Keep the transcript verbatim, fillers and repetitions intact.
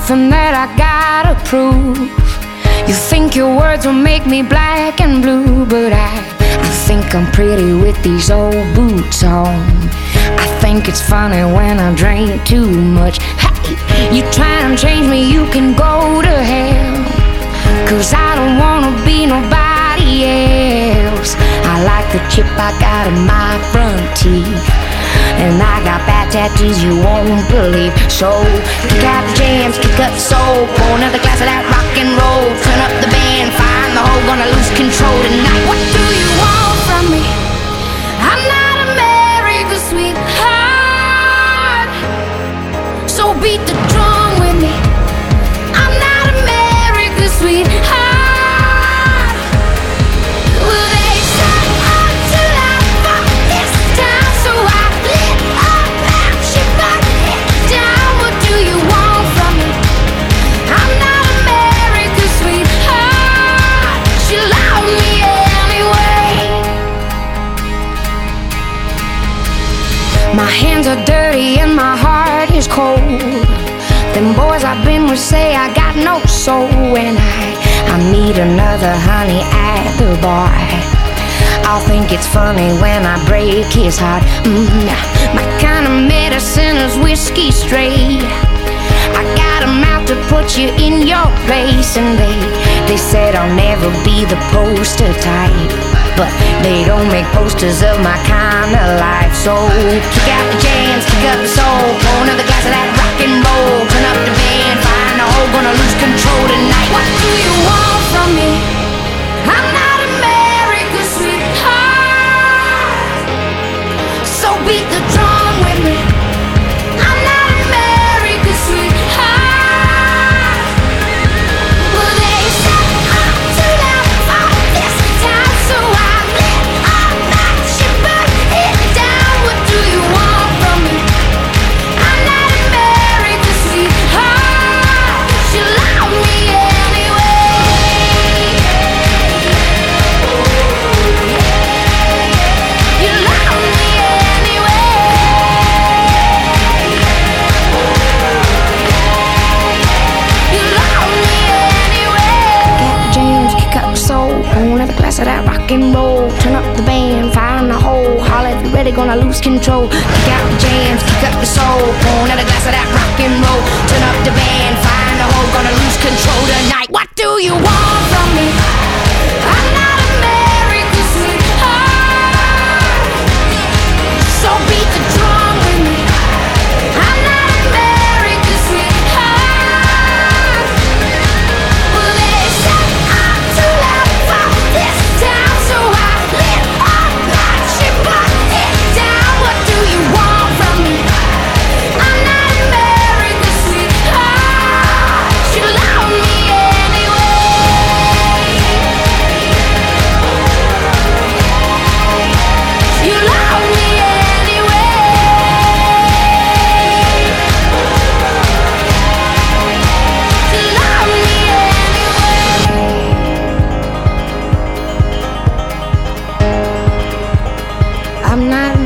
nothing that I gotta prove. You think your words will make me black and blue, but I, I think I'm pretty with these old boots on. I think it's funny when I drink too much. Hey, you try and change me, you can go to hell, 'cause I don't wanna be nobody else. I like the chip I got in my front teeth, and I got bad tattoos you won't believe. So kick out the jams, kick up the soul, pour another glass of that rock and roll. Turn up the band, find the hole, gonna lose control tonight. What do you want from me? I'm not America's sweetheart, so beat the drum with me. I'm not America's sweetheart. Well, they say I'm too loud for this time, so I lit up and she put it down. What do you want from me? I'm not America's sweetheart. She loved me anyway. My hands are dirty and my heart is cold. Them boys I've been with say I got no soul. When I, I meet another honey at the bar, I'll think it's funny when I break his heart. Mm-hmm. My kind of medicine is whiskey straight. I got a mouth to put you in your place, and they, they said I'll never be the poster type, but they don't make posters of my kind of life. So kick out the jams, kick up the soul, pour another glass of that rock and roll. Turn up the band, find the hole, gonna lose control tonight. What do you want from me? I'm not America's sweetheart, so beat the drum with me. I'm not America's sweetheart. Well, they said I'm too loud for this time, so I lit up and she put it down. What do you want from me? I'm not America's sweetheart. She loved me anyway. You love me anyway. You love me anyway. Got the jams, kick up the soul, pour another glass of that rock and roll. Turn up the band, find the hole, holler if you're ready, gonna lose control. Kick out the jams, kick up the soul, pour another glass of that rock and roll. Turn up the band, find the hole, gonna lose control tonight. What do you want from me? I'm not America's sweetheart, so beat the drum with me. I'm not America's sweetheart. Well, they said I'm too loud for this town, so I lit up like she put it down. What do you want from me? I'm not America's sweetheart. She loved me anyway. You love me anyway. You love me anyway. I'm not